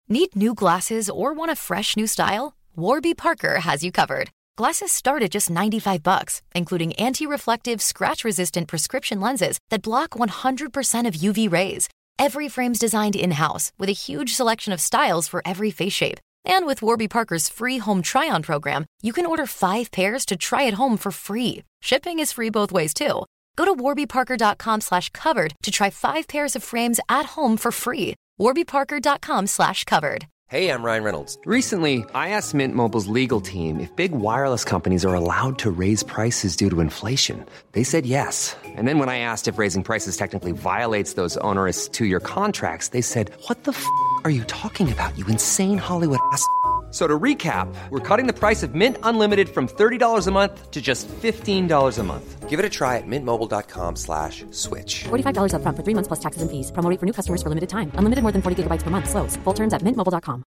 Need new glasses or want a fresh new style? Warby Parker has you covered. Glasses start at just $95, including anti-reflective, scratch-resistant prescription lenses that block 100% of UV rays. Every frame's designed in-house with a huge selection of styles for every face shape. And with Warby Parker's free home try-on program, you can order 5 pairs to try at home for free. Shipping is free both ways, too. Go to warbyparker.com/covered to try 5 pairs of frames at home for free. warbyparker.com/covered. Hey, I'm Ryan Reynolds. Recently, I asked Mint Mobile's legal team if big wireless companies are allowed to raise prices due to inflation. They said yes. And then when I asked if raising prices technically violates those onerous 2-year contracts, they said, "What the f*** are you talking about, you insane Hollywood ass?" So to recap, we're cutting the price of Mint Unlimited from $30 a month to just $15 a month. Give it a try at mintmobile.com/switch. $45 up front for 3 months plus taxes and fees. Promo rate for new customers for limited time. Unlimited more than 40 gigabytes per month. Slows full terms at mintmobile.com.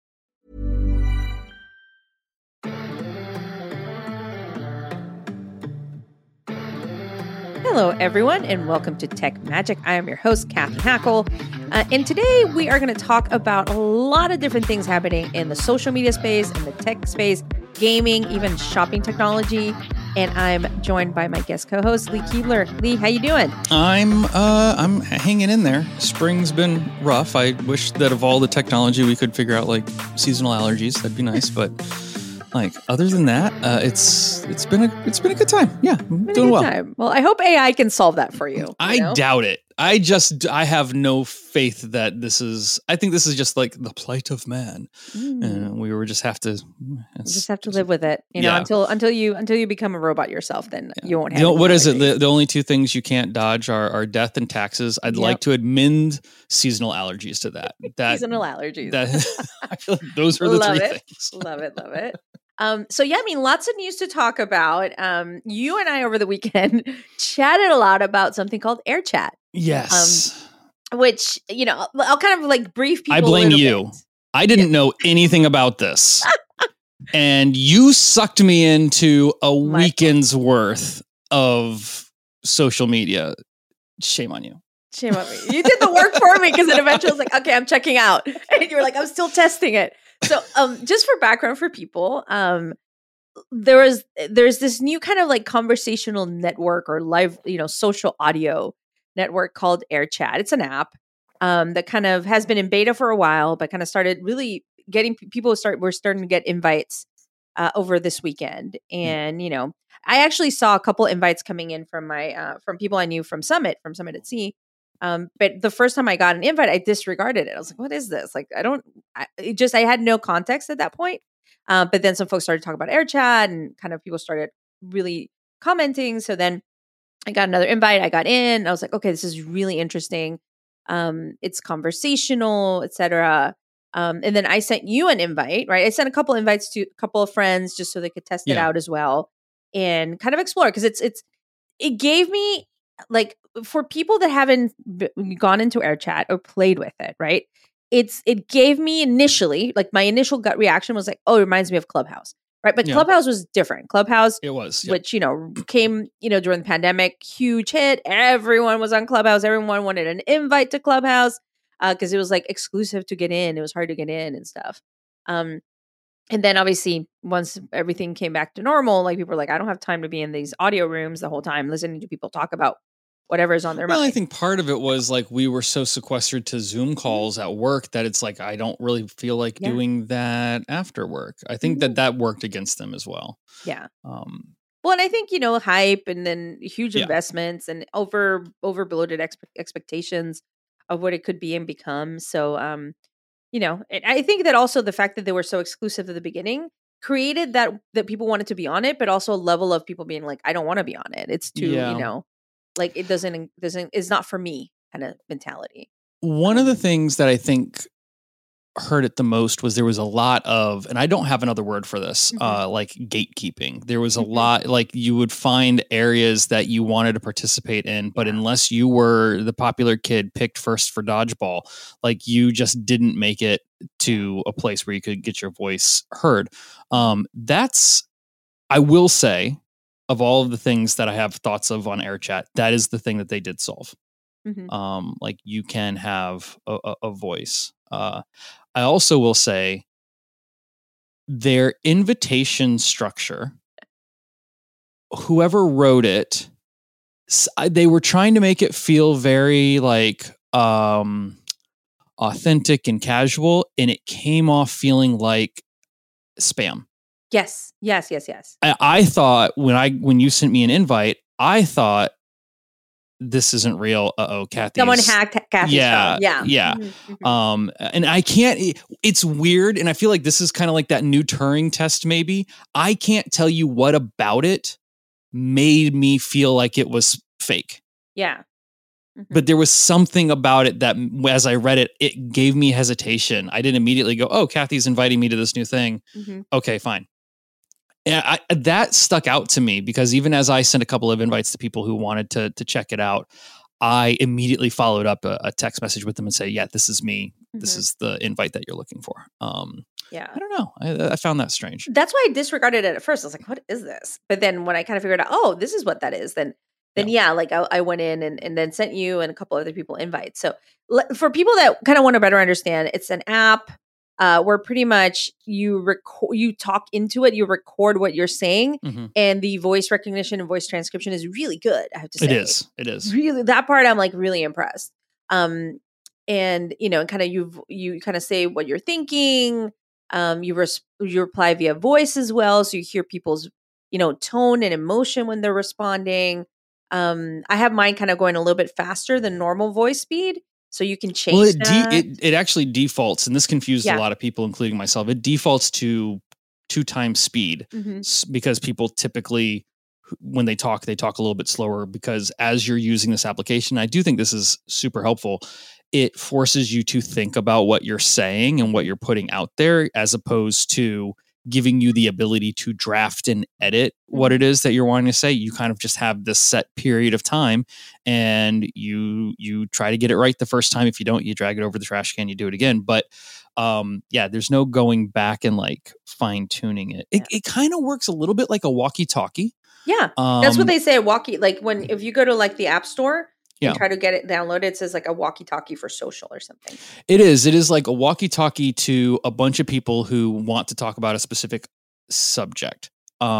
Hello, everyone, and welcome to Tech Magic. I am your host, Kathy Hackle. And today we are going to talk about a lot of different things happening in the social media space, in the tech space, gaming, even shopping technology. And I'm joined by my guest co-host, Lee Keebler. Lee, how you doing? I'm hanging in there. Spring's been rough. I wish that of all the technology we could figure out like seasonal allergies. That'd be nice, but like other than that, it's been a good time. Yeah, I'm doing well. Time. Well, I hope AI can solve that for you. I doubt it. I have no faith that I think this is just like the plight of man. And we just have to live with it, until you become a robot yourself, then you won't have what is it? The only 2 things you can't dodge are death and taxes. I'd like to amend seasonal allergies to that. Seasonal allergies. I feel like those are the 3 things. Love it. So yeah, I mean, lots of news to talk about. You and I over the weekend chatted a lot about something called AirChat. Yes. Which, I'll kind of like brief people. I blame you. Bit. I didn't know anything about this. And you sucked me into a weekend's worth of social media. Shame on you. Shame on me. You did the work for me, because then eventually I was like, okay, I'm checking out. And you were like, I'm still testing it. So just for background for people, there's this new kind of like conversational network or live, social audio network called AirChat. It's an app that kind of has been in beta for a while, but kind of started really getting we're starting to get invites over this weekend. And, I actually saw a couple invites coming in from from people I knew from Summit at Sea. But the first time I got an invite, I disregarded it. I was like, what is this? Like, I had no context at that point. But then some folks started talking about AirChat, and kind of people started really commenting. So then I got another invite. I got in. I was like, okay, this is really interesting. It's conversational, etc. And then I sent you an invite, right? I sent a couple invites to a couple of friends just so they could test it out as well and kind of explore, because it gave me, like, for people that haven't gone into AirChat or played with it, right? It gave me initially, like, my initial gut reaction was like, oh, it reminds me of Clubhouse, right? But Clubhouse was different. Clubhouse, it was, which, came, during the pandemic, huge hit. Everyone was on Clubhouse. Everyone wanted an invite to Clubhouse because it was like exclusive to get in. It was hard to get in and stuff. And then obviously once everything came back to normal, like, people were like, I don't have time to be in these audio rooms the whole time listening to people talk about whatever is on their mind. Well, I think part of it was like we were so sequestered to Zoom calls at work that it's like I don't really feel like doing that after work. I think that worked against them as well. Yeah. Well, and I think, hype and then huge investments and over bloated expectations of what it could be and become. So, and I think that also the fact that they were so exclusive at the beginning created that people wanted to be on it, but also a level of people being like, I don't want to be on it. It's too, like, it doesn't, it's not for me kind of mentality. One of the things that I think hurt it the most was there was a lot of, and I don't have another word for this, like gatekeeping. There was a lot, like, you would find areas that you wanted to participate in, but unless you were the popular kid picked first for dodgeball, like, you just didn't make it to a place where you could get your voice heard. That's, I will say, of all of the things that I have thoughts of on AirChat, that is the thing that they did solve. Like, you can have a voice. I also will say their invitation structure, whoever wrote it, they were trying to make it feel very like authentic and casual, and it came off feeling like spam. Yes. I thought when you sent me an invite, I thought this isn't real. Kathy. Someone hacked Kathy's phone. Yeah. Mm-hmm. And I can't. It's weird, and I feel like this is kind of like that new Turing test. Maybe I can't tell you what about it made me feel like it was fake. Yeah. But there was something about it that, as I read it, it gave me hesitation. I didn't immediately go, "Oh, Kathy's inviting me to this new thing." Mm-hmm. Okay, fine. And that stuck out to me because even as I sent a couple of invites to people who wanted to check it out, I immediately followed up a text message with them and say, "Yeah, this is me. Mm-hmm. This is the invite that you're looking for." Yeah, I don't know. I found that strange. That's why I disregarded it at first. I was like, "What is this?" But then when I kind of figured out, oh, this is what that is, then like I went in and then sent you and a couple other people invites. So for people that kind of want to better understand, it's an app where pretty much you talk into it, you record what you're saying, mm-hmm. and the voice recognition and voice transcription is really good. I have to say, it is really, that part I'm like really impressed. And kind of you kind of say what you're thinking. You reply via voice as well, so you hear people's tone and emotion when they're responding. I have mine kind of going a little bit faster than normal voice speed. So you can change it actually defaults, and this confused a lot of people, including myself. It defaults to 2 times speed mm-hmm. because people typically, when they talk a little bit slower because as you're using this application, I do think this is super helpful. It forces you to think about what you're saying and what you're putting out there as opposed to giving you the ability to draft and edit what it is that you're wanting to say. You kind of just have this set period of time and you try to get it right the first time. If you don't, you drag it over the trash can, you do it again. But there's no going back and like fine tuning it. It kind of works a little bit like a walkie talkie. Yeah. That's what they say. If you go to like the App Store, and try to get it downloaded, it says like a walkie-talkie for social or something. It is like a walkie-talkie to a bunch of people who want to talk about a specific subject.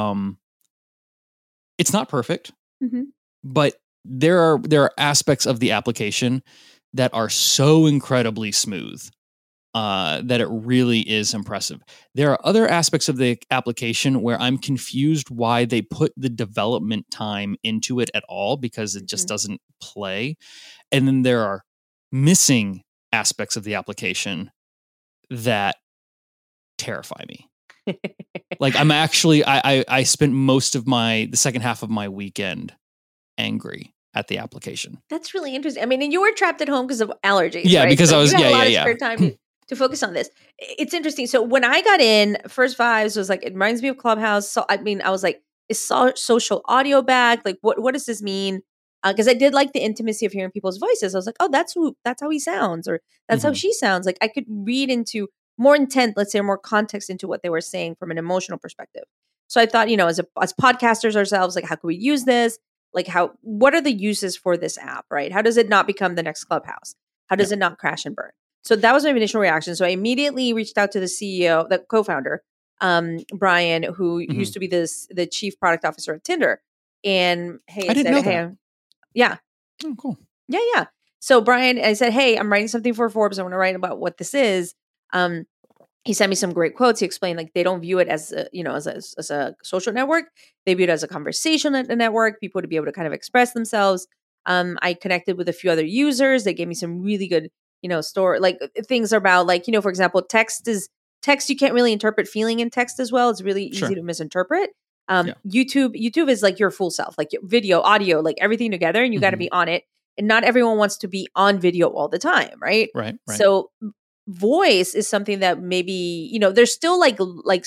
It's not perfect, mm-hmm. but there are aspects of the application that are so incredibly smooth that it really is impressive. There are other aspects of the application where I'm confused why they put the development time into it at all because it just doesn't play. And then there are missing aspects of the application that terrify me. Like I'm actually, I spent most of the second half of my weekend angry at the application. That's really interesting. I mean, and you were trapped at home because of allergies. Yeah, right? because so I was, you had a lot of spare time to focus on this. It's interesting. So when I got in, first vibes was like, it reminds me of Clubhouse. So I mean, I was like, is social audio back? Like, what does this mean? Because I did like the intimacy of hearing people's voices. I was like, oh, that's how he sounds, or that's how she sounds. Like I could read into more intent, let's say, more context into what they were saying from an emotional perspective. So I thought, as podcasters ourselves, like, how can we use this? Like, what are the uses for this app, right? How does it not become the next Clubhouse? How does it not crash and burn? So that was my initial reaction. So I immediately reached out to the CEO, the co-founder, Brian, who used to be the chief product officer at Tinder. And hey, I didn't know that. Yeah. Oh, cool. Yeah. So Brian, I said, hey, I'm writing something for Forbes. I want to write about what this is. He sent me some great quotes. He explained like they don't view it as a social network. They view it as a conversation network, people to be able to kind of express themselves. I connected with a few other users. They gave me some really good, story, like things about like, for example, text. You can't really interpret feeling in text as well. It's really easy to misinterpret. YouTube is like your full self, like video, audio, like everything together, and you got to be on it. And not everyone wants to be on video all the time, right? Right. So voice is something that maybe, there's still like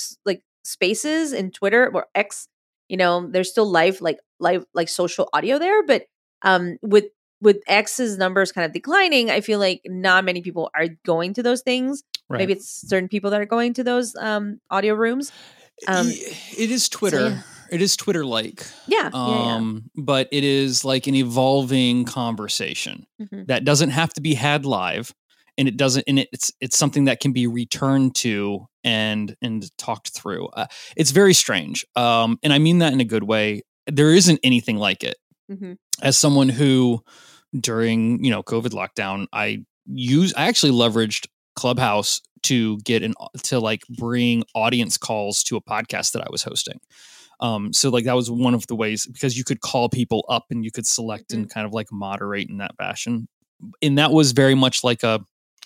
spaces in Twitter or X, there's still live social audio there, but with X's numbers kind of declining, I feel like not many people are going to those things. Right. Maybe it's certain people that are going to those audio rooms. It is Twitter. So, yeah. It is Twitter-like. Yeah. But it is like an evolving conversation that doesn't have to be had live. and it doesn't, and it's something that can be returned to and talked through. It's very strange. And I mean that in a good way. There isn't anything like it. Mm-hmm. As someone who during, COVID lockdown, I actually leveraged Clubhouse to bring audience calls to a podcast that I was hosting. So like that was one of the ways, because you could call people up and you could select and kind of like moderate in that fashion. And that was very much like it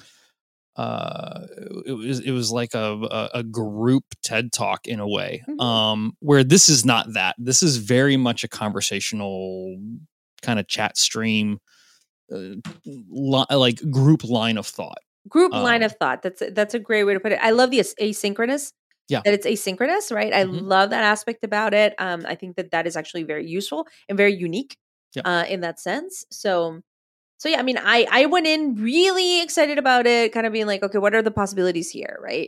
was like a group TED Talk in a way, where this is not that. This is very much a conversational kind of chat stream, like group line of thought. Line of thought. That's a great way to put it. I love the asynchronous. Yeah. That it's asynchronous, right? I love that aspect about it. I think that is actually very useful and very unique in that sense. So yeah, I mean, I went in really excited about it, kind of being like, okay, what are the possibilities here, right?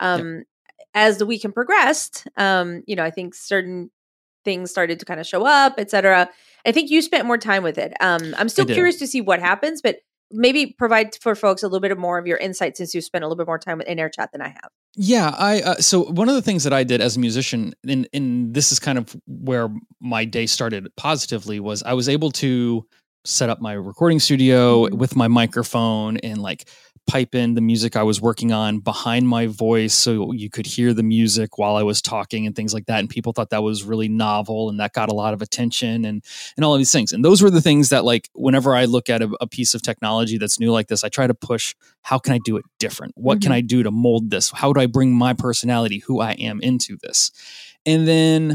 As the weekend progressed, I think certain things started to kind of show up, et cetera. I think you spent more time with it. I'm still curious to see what happens, but maybe provide for folks a little bit more of your insight since you spent a little bit more time in AirChat than I have. Yeah, so one of the things that I did as a musician, and this is kind of where my day started positively, was I was able to set up my recording studio with my microphone and like pipe in the music I was working on behind my voice so you could hear the music while I was talking and things like that. And people thought that was really novel, and that got a lot of attention and all of these things. And those were the things that, like, whenever I look at a piece of technology that's new like this, I try to push, how can I do it different? What can I do to mold this? How do I bring my personality, who I am, into this? And then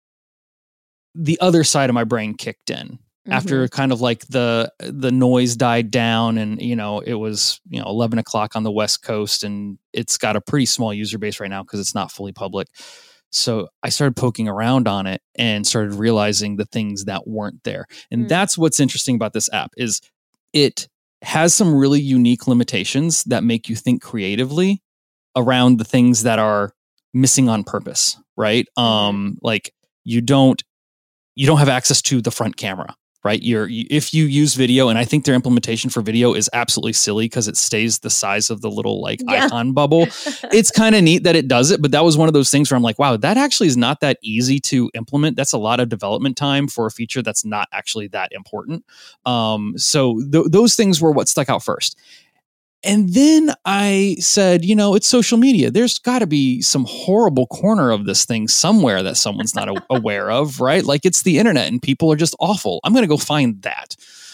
the other side of my brain kicked in. After kind of like the noise died down, and it was 11 o'clock on the West Coast, and it's got a pretty small user base right now because it's not fully public. So I started poking around on it and started realizing the things that weren't there. And that's what's interesting about this app, is it has some really unique limitations that make you think creatively around the things that are missing on purpose, right? Like you don't have access to the front camera. Right. If you use video, and I think their implementation for video is absolutely silly because it stays the size of the little icon bubble. It's kind of neat that it does it. But that was one of those things where I'm like, wow, that actually is not that easy to implement. That's a lot of development time for a feature that's not actually that important. So those things were what stuck out first. And then I said, it's social media. There's got to be some horrible corner of this thing somewhere that someone's not aware of, right? Like, it's the internet and people are just awful. I'm going to go find that.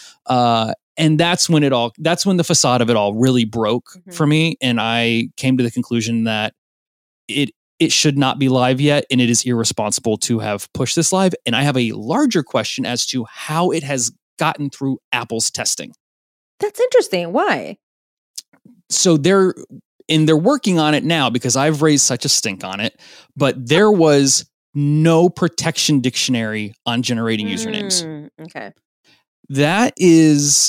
And that's when the facade of it all really broke for me. And I came to the conclusion that it should not be live yet. And it is irresponsible to have pushed this live. And I have a larger question as to how it has gotten through Apple's testing. That's interesting. Why? So they're working on it now because I've raised such a stink on it, but there was no protection dictionary on generating usernames. Okay. That is,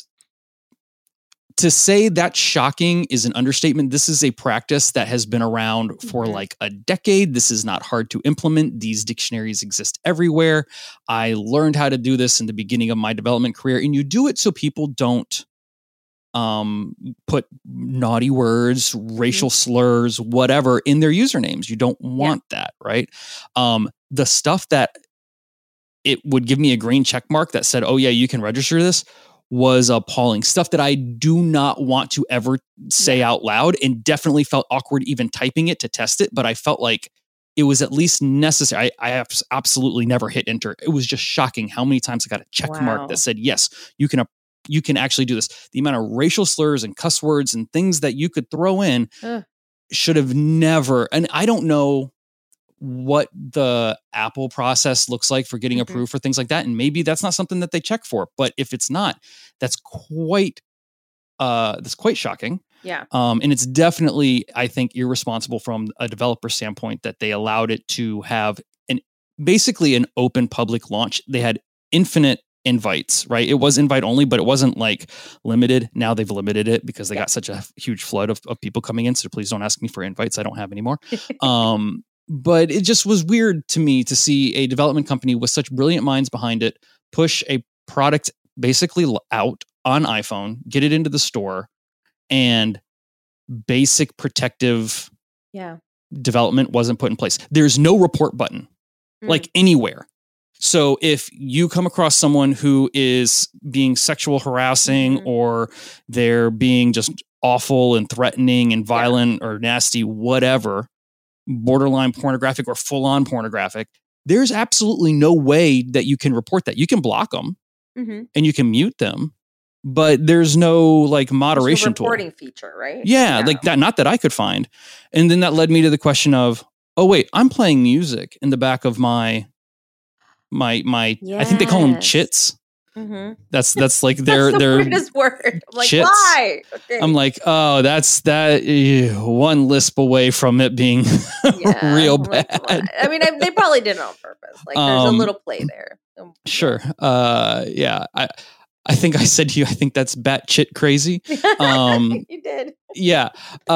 to say that's shocking is an understatement. This is a practice that has been around for like a decade. This is not hard to implement. These dictionaries exist everywhere. I learned how to do this in the beginning of my development career, and you do it so people don't put naughty words, racial slurs, whatever in their usernames. You don't want that, right? The stuff that it would give me a green check mark that said, oh yeah, you can register this, was appalling. Stuff that I do not want to ever say out loud, and definitely felt awkward even typing it to test it. But I felt like it was at least necessary. I have absolutely never hit enter. It was just shocking how many times I got a check mark that said, yes, you can actually do this. The amount of racial slurs and cuss words and things that you could throw in should have never. And I don't know what the Apple process looks like for getting approved for things like that. And maybe that's not something that they check for, but if it's not, that's quite shocking. Yeah. And it's definitely, I think, irresponsible from a developer standpoint that they allowed it to have basically an open public launch. They had infinite invites, right? It was invite only, but it wasn't like limited. Now they've limited it because they got such a huge flood of people coming in. So please don't ask me for invites. I don't have any more. But it just was weird to me to see a development company with such brilliant minds behind it push a product basically out on iPhone, get it into the store, and basic protective Yeah. development wasn't put in place. There's no report button, like anywhere. So if you come across someone who is being sexual harassing or they're being just awful and threatening and violent or nasty, whatever, borderline pornographic or full on pornographic, there's absolutely no way that you can report that. You can block them and you can mute them, but there's no like moderation There's no reporting feature, right? Yeah, like that. Not that I could find. And then that led me to the question of, oh wait, I'm playing music in the back of my I think they call them chits. That's like their the weirdest word. I'm like, chits. why? Okay. I'm like, oh, that's that one lisp away from it being real bad. I mean, they probably did it on purpose. Like, there's a little play there. Sure. Yeah. I think I said to you, I think that's batshit crazy. You did. Yeah.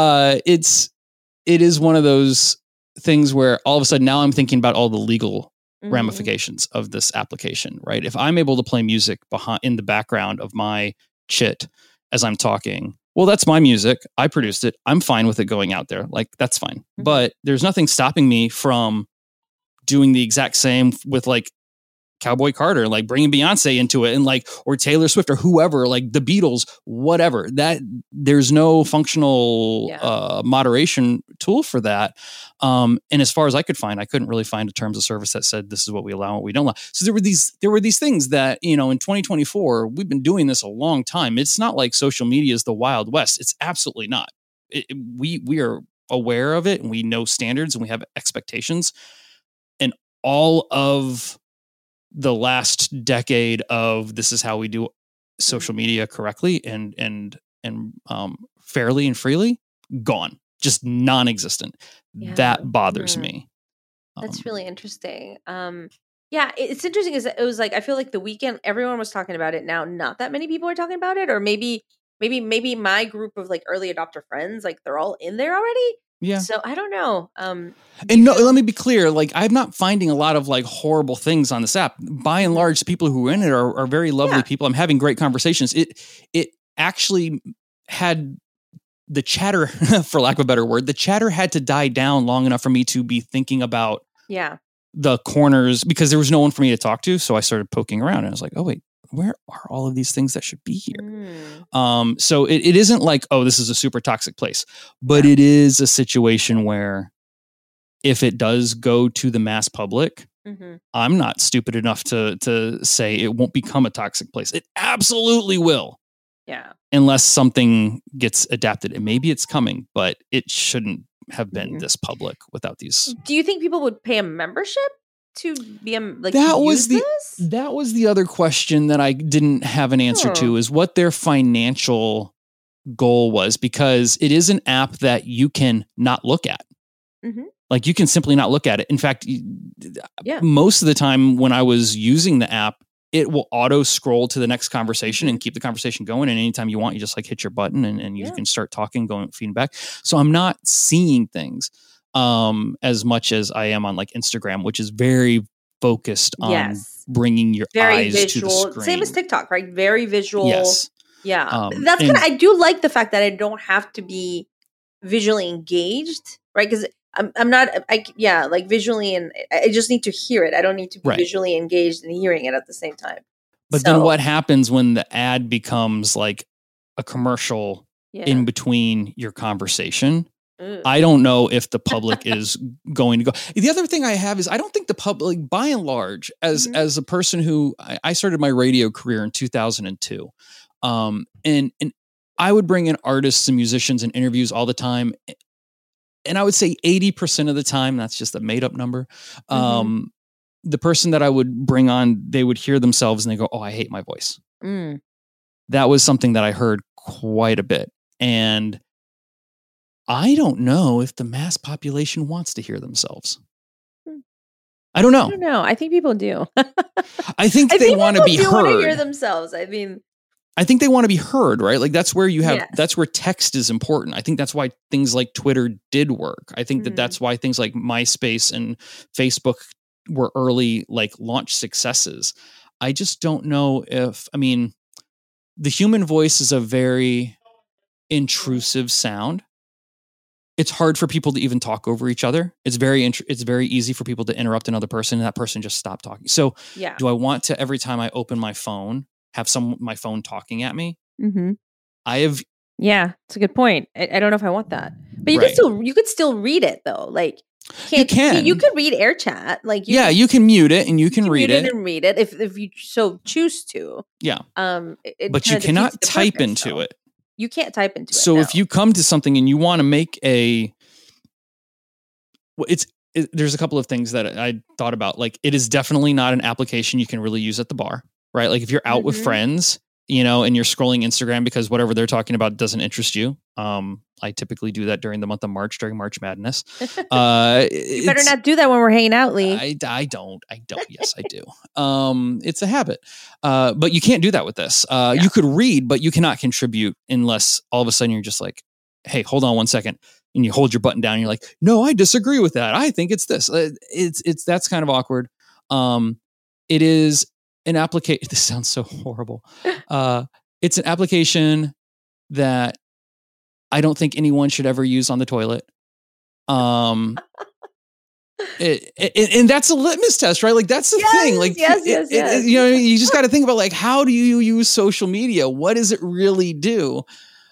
It is one of those things where all of a sudden now I'm thinking about all the legal ramifications of this application, right? If I'm able to play music in the background of my chit as I'm talking, well, that's my music. I produced it. I'm fine with it going out there. Like, that's fine. But there's nothing stopping me from doing the exact same with like Cowboy Carter, like bringing Beyonce into it and like, or Taylor Swift or whoever, like the Beatles, whatever. That there's no functional moderation tool for that. And as far as I could find, I couldn't really find a terms of service that said this is what we allow and what we don't allow. So there were these things that, in 2024, we've been doing this a long time. It's not like social media is the Wild West. It's absolutely not. We are aware of it and we know standards and we have expectations. And all of the last decade of this is how we do social media correctly and fairly and freely, gone, just non-existent. That bothers me. That's really interesting. It's interesting is it was like, I feel like the weekend, everyone was talking about it. Now, not that many people are talking about it, or maybe my group of like early adopter friends, like they're all in there already. Yeah. So I don't know. And no, let me be clear. Like, I'm not finding a lot of like horrible things on this app. By and large, the people who are in it are very lovely people. I'm having great conversations. It actually had the chatter, for lack of a better word, the chatter had to die down long enough for me to be thinking about the corners because there was no one for me to talk to. So I started poking around and I was like, oh wait, where are all of these things that should be here? So it isn't like, oh, this is a super toxic place, but it is a situation where if it does go to the mass public, I'm not stupid enough to say it won't become a toxic place. It absolutely will. Yeah. Unless something gets adapted. And maybe it's coming, but it shouldn't have been this public without these. Do you think people would pay a membership to be like that was the other question that I didn't have an answer to, is what their financial goal was, because it is an app that you can not look at. Like, you can simply not look at it. In fact, most of the time when I was using the app, it will auto scroll to the next conversation and keep the conversation going. And anytime you want, you just like hit your button and you can start talking, going feedback. So I'm not seeing things as much as I am on like Instagram, which is very focused on bringing your eyes visual, to the screen. Same as TikTok, right? Very visual. Yes. Yeah. That's kind of, I do like the fact that I don't have to be visually engaged, right? Because I'm not, like visually, and I just need to hear it. I don't need to be visually engaged and hearing it at the same time. But then what happens when the ad becomes like a commercial in between your conversation? I don't know if the public is going to go. The other thing I have is I don't think the public, by and large, as a person who I started my radio career in 2002, and I would bring in artists and musicians and interviews all the time. And I would say 80% of the time, that's just a made up number. The person that I would bring on, they would hear themselves and they go, oh, I hate my voice. That was something that I heard quite a bit. And I don't know if the mass population wants to hear themselves. I don't know. I think people do. I think they want to be heard. Want to hear themselves. I mean, I think they want to be heard, right? Like, that's where you have, that's where text is important. I think that's why things like Twitter did work. I think that that's why things like MySpace and Facebook were early, like, launch successes. I just don't know if, I mean, the human voice is a very intrusive sound. It's hard for people to even talk over each other. It's very easy for people to interrupt another person and that person just stop talking. So do I want to, every time I open my phone, have my phone talking at me? Mm-hmm. Yeah, it's a good point. I don't know if I want that, but you could still read it though. Like you could read air chat. Like you can mute it and you can read it and read it if you so choose to. Yeah. But you cannot type into it. You can't type into it. So if you come to something and you want to make there's a couple of things that I thought about. Like, it is definitely not an application you can really use at the bar, right? Like if you're out with friends, and you're scrolling Instagram because whatever they're talking about doesn't interest you. I typically do that during the month of March, during March Madness. You better not do that when we're hanging out, Lee. I don't. Yes, I do. It's a habit. But you can't do that with this. You could read, but you cannot contribute unless all of a sudden you're just like, hey, hold on one second. And you hold your button down and you're like, no, I disagree with that. I think it's this. That's kind of awkward. It is an application. This sounds so horrible. It's an application that I don't think anyone should ever use on the toilet. And that's a litmus test, right? Like that's the thing. Like, yes. You just got to think about like, how do you use social media? What does it really do?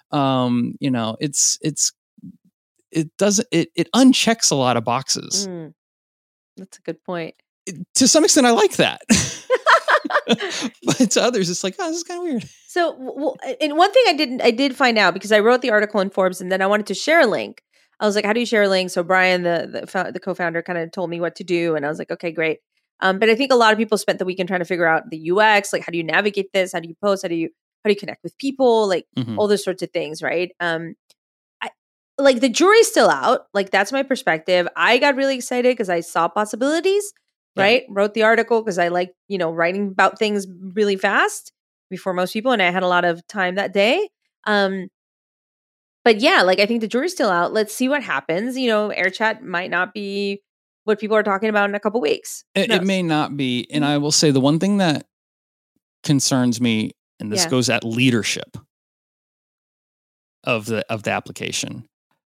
It unchecks a lot of boxes. That's a good point. To some extent, I like that. But to others, it's like, oh, this is kind of weird. So, and one thing I did find out because I wrote the article in Forbes and then I wanted to share a link. I was like, how do you share a link? So Brian, the co-founder, kind of told me what to do. And I was like, okay, great. But I think a lot of people spent the weekend trying to figure out the UX, like how do you navigate this? How do you post? How do you connect with people? Like all those sorts of things, right? Like the jury's still out. Like that's my perspective. I got really excited because I saw possibilities, right? Wrote the article because I like, writing about things really fast before most people. And I had a lot of time that day. But yeah, like I think the jury's still out. Let's see what happens. Air chat might not be what people are talking about in a couple weeks. It may not be. And I will say the one thing that concerns me, and this goes at leadership of the application.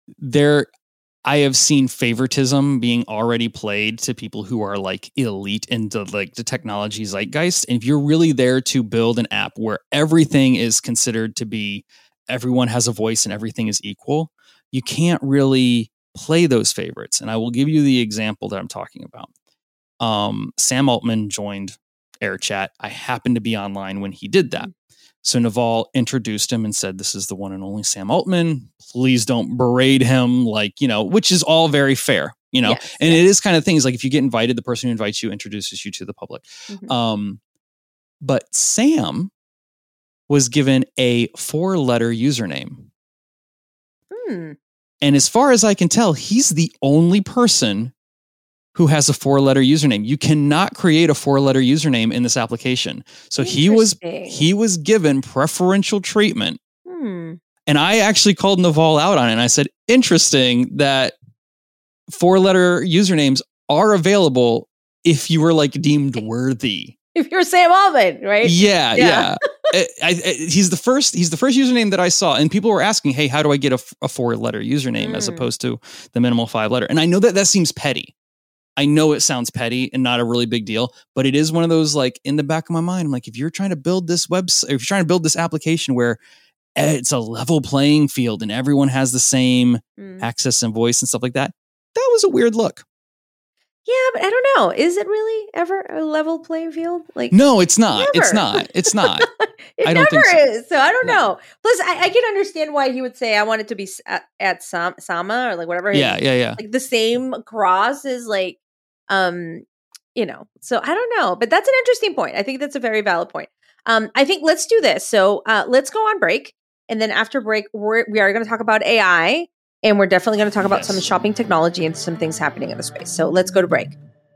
I have seen favoritism being already played to people who are like elite into like the technology zeitgeist. And if you're really there to build an app where everything is considered to be, everyone has a voice and everything is equal, you can't really play those favorites. And I will give you the example that I'm talking about. Sam Altman joined AirChat. I happened to be online when he did that. So Naval introduced him and said, this is the one and only Sam Altman. Please don't berate him, which is all very fair, Yes, and it is kind of things like if you get invited, the person who invites you introduces you to the public. But Sam was given a 4-letter username. And as far as I can tell, he's the only person who has a 4-letter username. You cannot create a 4-letter username in this application. So he was given preferential treatment. And I actually called Naval out on it. And I said, interesting that 4-letter usernames are available if you were like deemed worthy. If you're Sam Altman, right? Yeah. He's the first username that I saw, and people were asking, hey, how do I get a 4-letter username as opposed to the minimal 5-letter? And I know that seems petty. I know it sounds petty and not a really big deal, but it is one of those, like, in the back of my mind, I'm like, if you're trying to build this website, if you're trying to build this application where it's a level playing field and everyone has the same access and voice and stuff like that, that was a weird look. Yeah, but I don't know. Is it really ever a level playing field? Like, no, it's not. Never. It's not. It's not. It never is. So I don't know. Plus, I can understand why he would say I want it to be at Sama or like whatever. Yeah. Like the same cross is like, So I don't know. But that's an interesting point. I think that's a very valid point. I think let's do this. So let's go on break, and then after break, we are going to talk about AI. And we're definitely going to talk about some shopping technology and some things happening in the space. So let's go to break.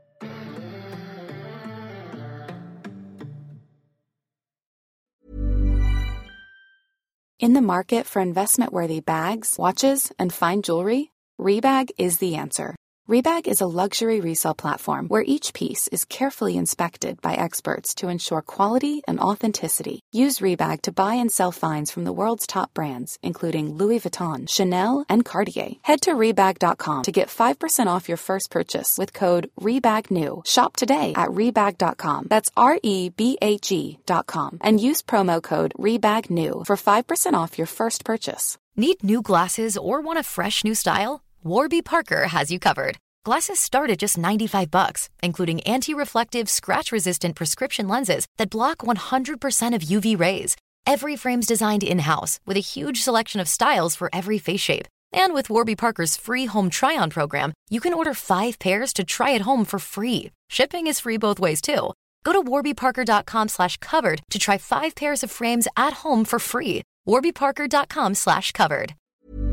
In the market for investment-worthy bags, watches, and fine jewelry, Rebag is the answer. Rebag is a luxury resale platform where each piece is carefully inspected by experts to ensure quality and authenticity. Use Rebag to buy and sell finds from the world's top brands, including Louis Vuitton, Chanel, and Cartier. Head to Rebag.com to get 5% off your first purchase with code REBAGNEW. Shop today at Rebag.com. That's REBAG.com. And use promo code REBAGNEW for 5% off your first purchase. Need new glasses or want a fresh new style? Warby Parker has you covered. Glasses start at just $95, including anti-reflective, scratch-resistant prescription lenses that block 100% of UV rays. Every frame's designed in-house with a huge selection of styles for every face shape. And with Warby Parker's free home try-on program, you can order 5 pairs to try at home for free. Shipping is free both ways, too. Go to warbyparker.com/covered to try 5 pairs of frames at home for free. warbyparker.com/covered.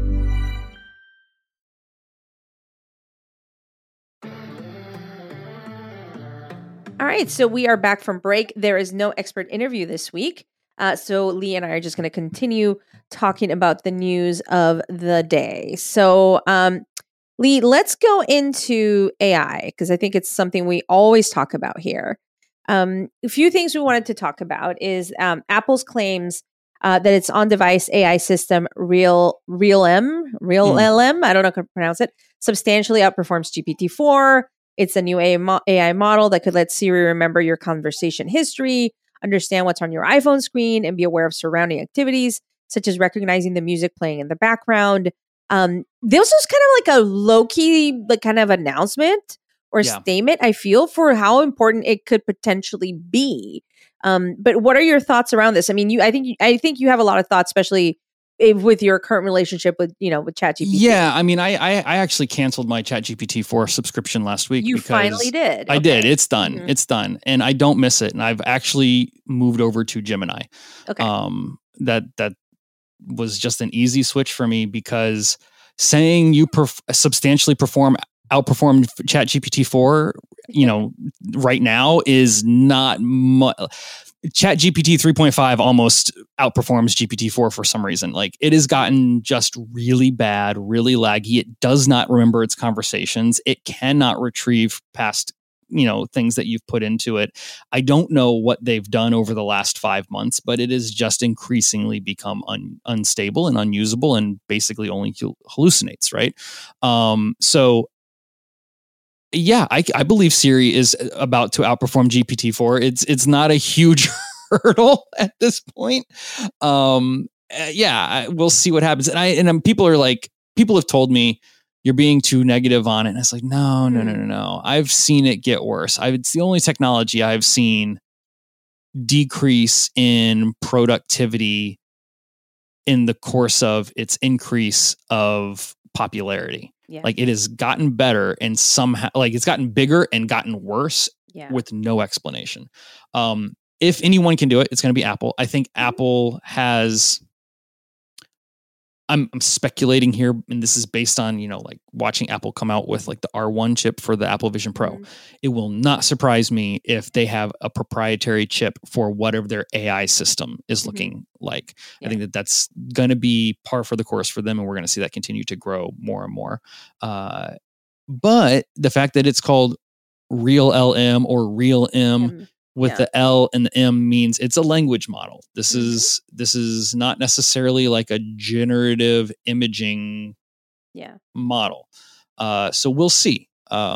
All right, so we are back from break. There is no expert interview this week. So Lee and I are just going to continue talking about the news of the day. So Lee, let's go into AI because I think it's something we always talk about here. A few things we wanted to talk about is Apple's claims that its on-device AI system, RealM, I don't know how to pronounce it, substantially outperforms GPT-4. It's a new AI model that could let Siri remember your conversation history, understand what's on your iPhone screen, and be aware of surrounding activities, such as recognizing the music playing in the background. This was kind of like a low-key kind of announcement or statement, I feel, for how important it could potentially be. But what are your thoughts around this? I mean, I think you have a lot of thoughts, especially with your current relationship with ChatGPT. Yeah, I mean, I actually canceled my ChatGPT 4 subscription last week. You finally did. I did. It's done. Mm-hmm. It's done, and I don't miss it. And I've actually moved over to Gemini. Okay. That was just an easy switch for me because saying you substantially outperform ChatGPT 4, right now is not much. ChatGPT 3.5 almost outperforms GPT-4 for some reason. Like, it has gotten just really bad, really laggy. It does not remember its conversations. It cannot retrieve past, things that you've put into it. I don't know what they've done over the last 5 months, but it has just increasingly become unstable and unusable and basically only hallucinates, right? So yeah, I believe Siri is about to outperform GPT-4. It's not a huge hurdle at this point. We'll see what happens. And people have told me you're being too negative on it. And it's like, no. I've seen it get worse. It's the only technology I've seen decrease in productivity in the course of its increase of popularity. Yeah. Like, it has gotten better and somehow, like, it's gotten bigger and gotten worse with no explanation. If anyone can do it, it's going to be Apple. I think Apple has, I'm speculating here, and this is based on, watching Apple come out with like the R1 chip for the Apple Vision Pro. Mm-hmm. It will not surprise me if they have a proprietary chip for whatever their AI system is looking like. Yeah. I think that's going to be par for the course for them, and we're going to see that continue to grow more and more. But the fact that it's called RealM or RealM with the L and the M means it's a language model. This is not necessarily like a generative imaging model. So we'll see.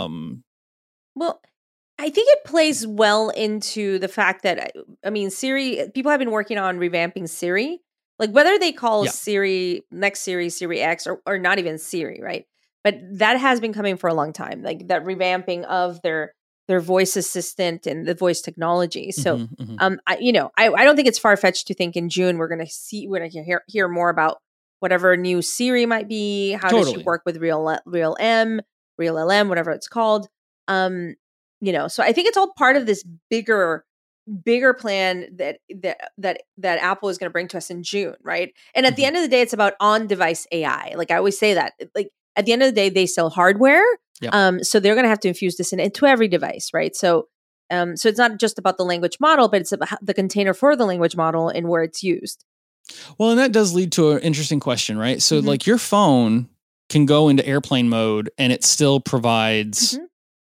Well, I think it plays well into the fact that, Siri, people have been working on revamping Siri, like whether they call Siri, next Siri, Siri X, or not even Siri, right? But that has been coming for a long time, like that revamping of their voice assistant and the voice technology. So, I don't think it's far-fetched to think in June we're going to hear more about whatever new Siri might be. How does she work with RealM, whatever it's called. So I think it's all part of this bigger plan that Apple is going to bring to us in June, right? And at the end of the day, it's about on-device AI. Like I always say that, like at the end of the day, they sell hardware. Yep. So they're going to have to infuse this into every device, right? So it's not just about the language model, but it's about the container for the language model and where it's used. Well, and that does lead to an interesting question, right? So like your phone can go into airplane mode and it still provides,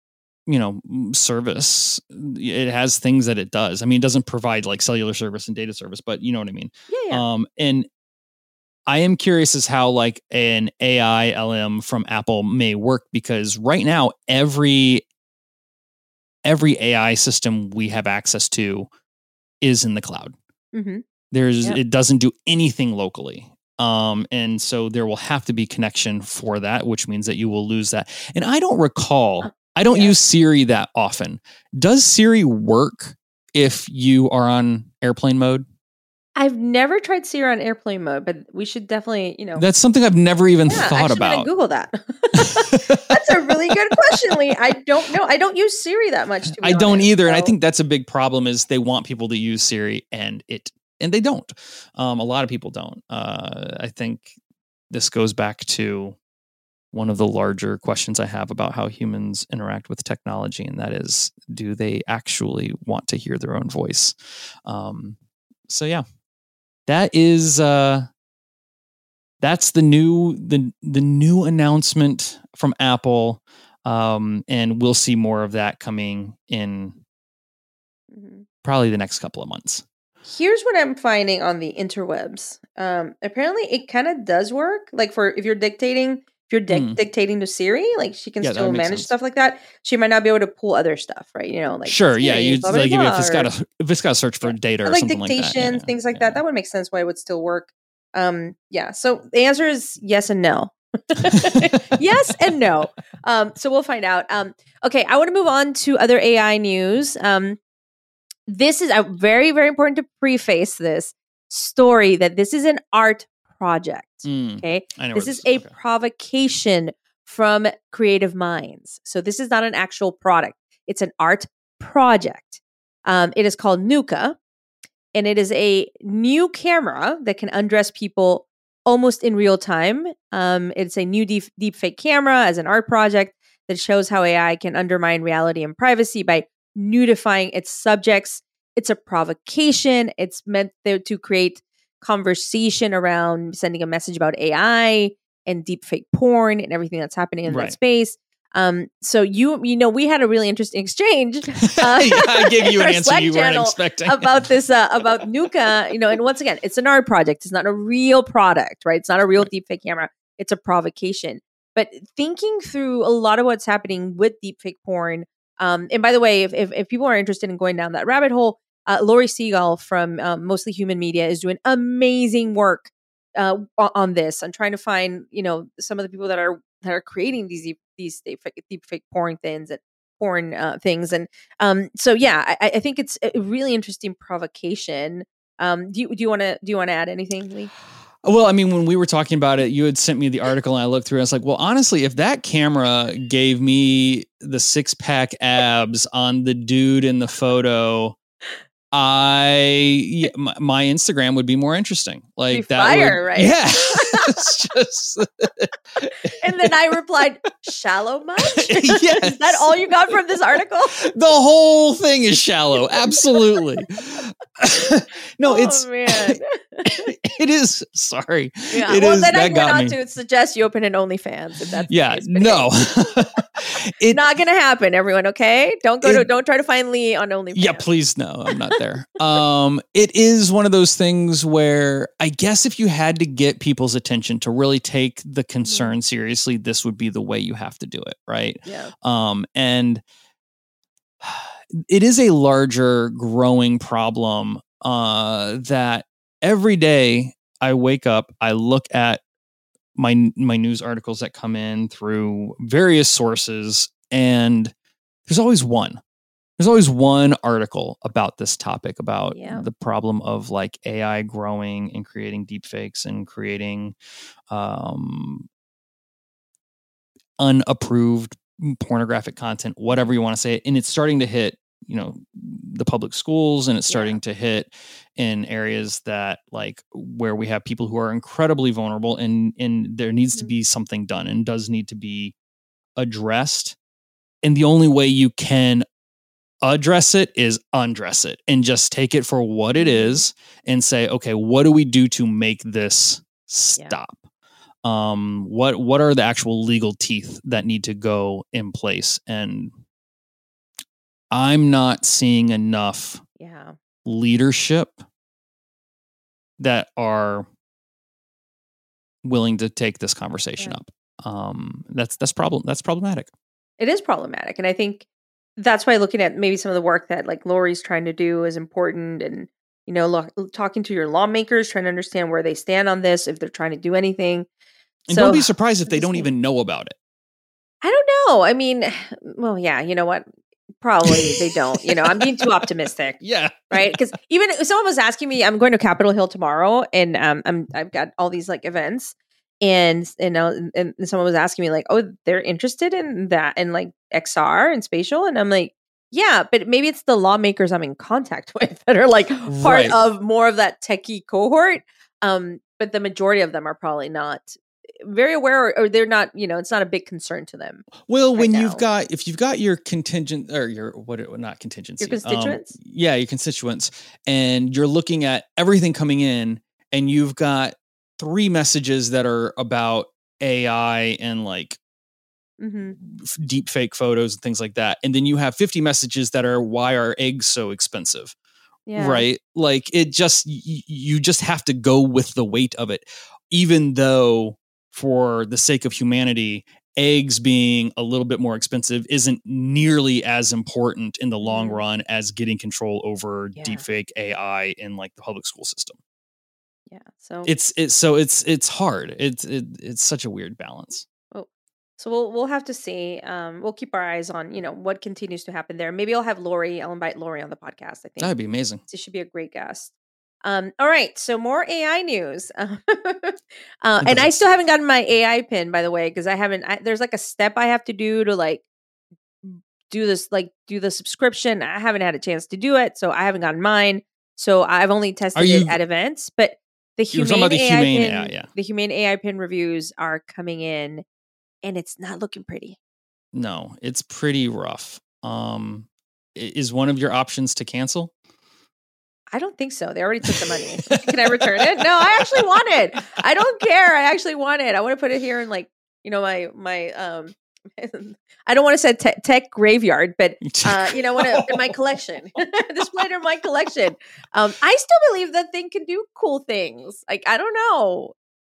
service. It has things that it does. I mean, it doesn't provide like cellular service and data service, but you know what I mean? Yeah. And I am curious as how like an AI LM from Apple may work, because right now, every AI system we have access to is in the cloud. Mm-hmm. It doesn't do anything locally. And so there will have to be connection for that, which means that you will lose that. And I don't recall, I don't use Siri that often. Does Siri work if you are on airplane mode? I've never tried Siri on airplane mode, but we should definitely, That's something I've never even thought about. I'm gonna Google that. That's a really good question, Lee. I don't know. I don't use Siri that much. I don't either. So. And I think that's a big problem is they want people to use Siri and they don't. A lot of people don't. I think this goes back to one of the larger questions I have about how humans interact with technology. And that is, do they actually want to hear their own voice? So yeah. That is that's the new announcement from Apple, and we'll see more of that coming in probably the next couple of months. Here's what I'm finding on the interwebs. Apparently, it kind of does work. Like if you're dictating to Siri, like she can still manage stuff like that. She might not be able to pull other stuff, right? Like sure, Siri, you blah, blah, like blah, if it's got to search for data or like something dictation, like that. things like that. That would make sense why it would still work. So the answer is yes and no. Yes and no. So we'll find out. Okay, I want to move on to other AI news. This is very, very important to preface this story that this is an art project. Okay, this is a provocation from Creative Minds. So this is not an actual product; it's an art project. It is called Nuka, and it is a new camera that can undress people almost in real time. It's a new deepfake camera as an art project that shows how AI can undermine reality and privacy by nudifying its subjects. It's a provocation. It's meant to create conversation around sending a message about AI and deepfake porn and everything that's happening in that space. So we had a really interesting exchange. I gave you an answer Slack you weren't expecting about this, about Nuka. And once again, it's an art project. It's not a real product, right? It's not a real deepfake camera. It's a provocation. But thinking through a lot of what's happening with deepfake porn. And by the way, if people are interested in going down that rabbit hole, Laurie Segal from Mostly Human Media is doing amazing work on this. I'm trying to find, some of the people that are creating these deepfake porn things and things. And so yeah, I think it's a really interesting provocation. Do you want to add anything, Lee? Well, I mean, when we were talking about it, you had sent me the article and I looked through it. I was like, well, honestly, if that camera gave me the 6-pack abs on the dude in the photo, my Instagram would be more interesting. Like that fire, right? Yeah. It's just And then I replied, shallow much? Yes. Is that all you got from this article? The whole thing is shallow. Absolutely. No, man. It is. Sorry. Yeah. It well, is, then that I got went on me. to suggest you open an OnlyFans. If that's Yeah. the case. No. It's not going to happen, everyone. Okay. Don't try to find Lee on OnlyFans. Yeah, please. No, I'm not there. It is one of those things where I guess if you had to get people's attention to really take the concern seriously, this would be the way you have to do it. Right. Yeah. And it is a larger growing problem, that every day I wake up, I look at my news articles that come in through various sources, and there's always one article about this topic, about the problem of like AI growing and creating deepfakes and creating unapproved pornographic content, whatever you want to say. And it's starting to hit, the public schools, and it's starting to hit in areas that like where we have people who are incredibly vulnerable, and there needs to be something done and does need to be addressed. And the only way you can address it is undress it and just take it for what it is and say, okay, what do we do to make this stop? What are the actual legal teeth that need to go in place? And I'm not seeing enough leadership that are willing to take this conversation up. That's problematic. It is problematic. And I think that's why looking at maybe some of the work that like Lori's trying to do is important. And, you know, talking to your lawmakers, trying to understand where they stand on this, if they're trying to do anything. And don't be surprised if they don't even know about it. I don't know. I mean, well, yeah, you know what? Probably they don't. You know, I'm being too optimistic. Yeah. Right. Because even someone was asking me, I'm going to Capitol Hill tomorrow, and I've got all these like events, and someone was asking me like, oh, they're interested in that and like XR and spatial, and I'm like, yeah, but maybe it's the lawmakers I'm in contact with that are like part of more of that techie cohort. But the majority of them are probably not very aware, or they're not, you know, it's not a big concern to them. Well, when if you've got your contingent or not contingency, your constituents, your constituents, and you're looking at everything coming in, and you've got 3 messages that are about AI and like deep fake photos and things like that, and then you have 50 messages that are, why are eggs so expensive? Right? Like it just, you just have to go with the weight of it, even though for the sake of humanity, eggs being a little bit more expensive isn't nearly as important in the long run as getting control over deepfake AI in like the public school system. Yeah. So it's hard. It's such a weird balance. So we'll have to see. We'll keep our eyes on, you know, what continues to happen there. Maybe I'll invite Lori on the podcast. I think that'd be amazing. She should be a great guest. All right. So more AI news. And I still haven't gotten my AI pin, by the way, because there's like a step I have to do to like do the subscription. I haven't had a chance to do it, so I haven't gotten mine. So I've only tested it at events, but the humane AI pin reviews are coming in, and it's not looking pretty. No, it's pretty rough. Is one of your options to cancel? I don't think so. They already took the money. Can I return it? No, I actually want it. I don't care. I actually want it. I want to put it here in like, you know, my I don't want to say tech graveyard, but you know, in my collection, displayed in my collection. I still believe that thing can do cool things. Like, I don't know.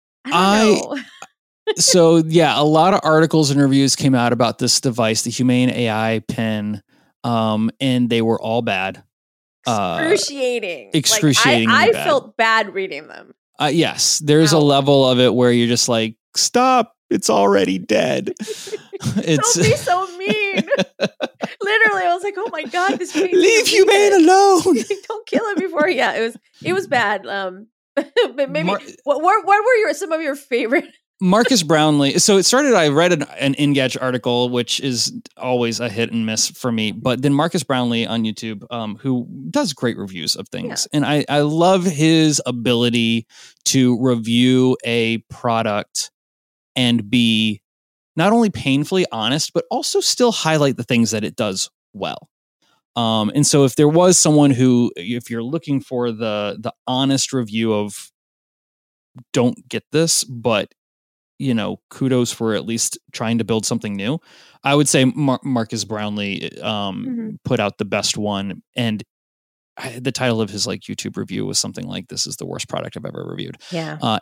So yeah, a lot of articles and reviews came out about this device, the Humane AI pin, and they were all bad. Excruciating. I felt bad reading them. Yes, there's a level of it where you're just like, stop, it's already dead. Don't be so mean. Literally, I was like, oh my God, this leave Humane alone. Don't kill him before. Yeah, it was bad. But maybe what were some of your favorite? Marcus Brownlee. So it started, I read an Engadget article, which is always a hit and miss for me. But then Marcus Brownlee on YouTube, who does great reviews of things. Yeah. And I love his ability to review a product and be not only painfully honest, but also still highlight the things that it does well. And so if there was someone who, if you're looking for the honest review of don't get this, but you know, kudos for at least trying to build something new, I would say Marcus Brownlee put out the best one. And the title of his like YouTube review was something like, "This is the worst product I've ever reviewed." Yeah.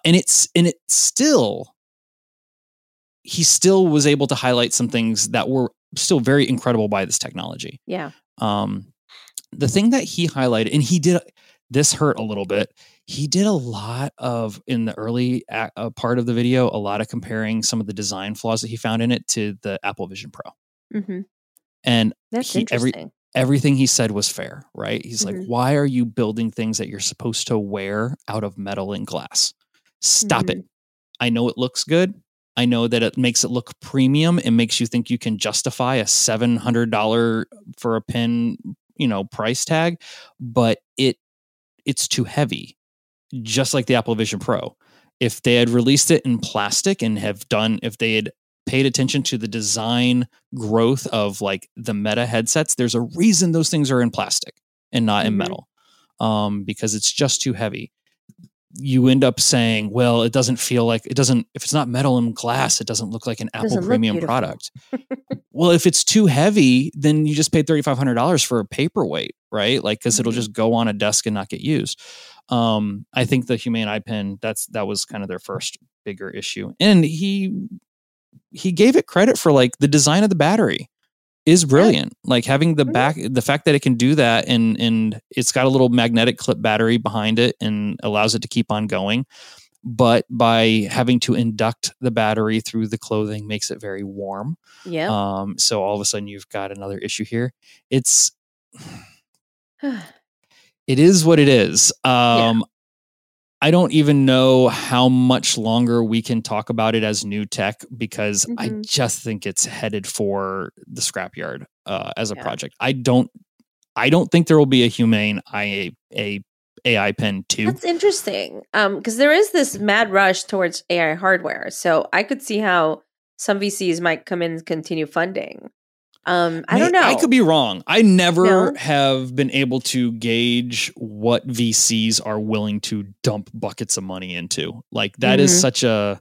He still was able to highlight some things that were still very incredible by this technology. Yeah. The thing that he highlighted, and he did, this hurt a little bit. He did a lot of, in the early part of the video, a lot of comparing some of the design flaws that he found in it to the Apple Vision Pro. Mm-hmm. And that's interesting. Everything he said was fair, right? He's like, why are you building things that you're supposed to wear out of metal and glass? Stop it. I know it looks good. I know that it makes it look premium. It makes you think you can justify a $700 for a pen, you know, price tag, but it's too heavy. Just like the Apple Vision Pro. If they had released it in plastic and if they had paid attention to the design growth of like the Meta headsets, there's a reason those things are in plastic and not in metal, because it's just too heavy. you end up saying, well, it doesn't feel like if it's not metal and glass, it doesn't look like an Apple premium product. Well, if it's too heavy, then you just paid $3,500 for a paperweight, right? Like, cause it'll just go on a desk and not get used. I think the Humane eye pen, that was kind of their first bigger issue. And he gave it credit for like the design of the battery is brilliant. Like having the fact that it can do that and it's got a little magnetic clip battery behind it and allows it to keep on going. But by having to induct the battery through the clothing makes it very warm. Yeah. So all of a sudden you've got another issue here. It is what it is. I don't even know how much longer we can talk about it as new tech because I just think it's headed for the scrapyard as a project. I don't think there will be a Humane AI Pen 2. That's interesting. Because there is this mad rush towards AI hardware. So I could see how some VCs might come in and continue funding. I don't know. I could be wrong. I never have been able to gauge what VCs are willing to dump buckets of money into. Like that is such a